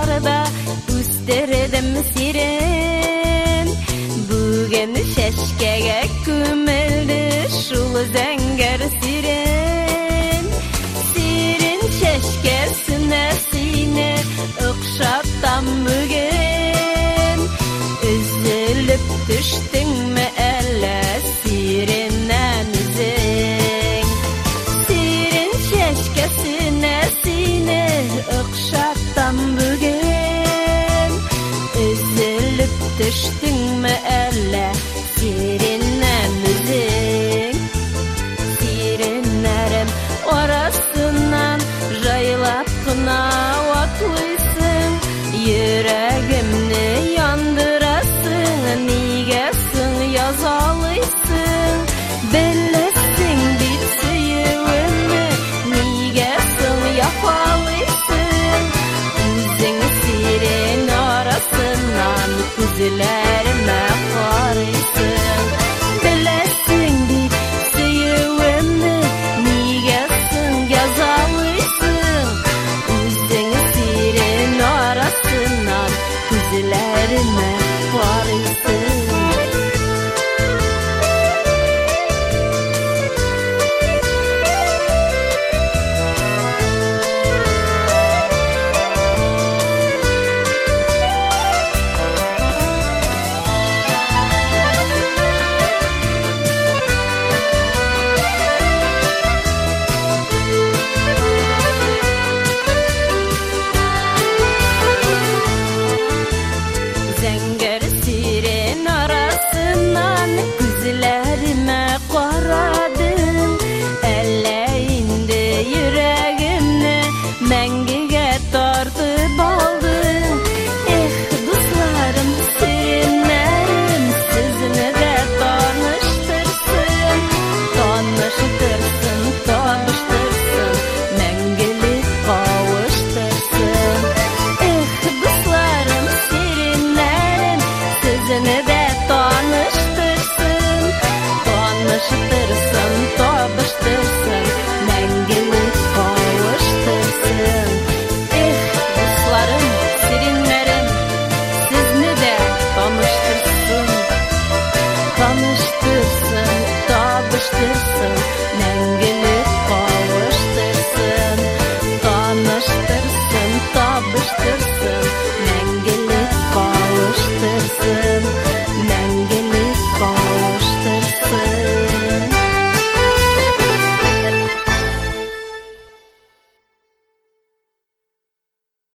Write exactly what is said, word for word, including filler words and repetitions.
bağrıda üsterdem siren bugün şeşkege kümeldi şul zenger siren siren şeşkesine sine ıkşattam bugün üzülüp düştün mü elle sirenen üzün siren şeşkesine sine ıkşattam bugün üzülüp düştün mü elle sirenen üzün sirenlerim orasından jaylap kına vaklısın yüreğimni yandırasın nigesin yazalısın bellesin bitsiyimi nigesin yapalısın üzün siren arasından kuzularıma karışsın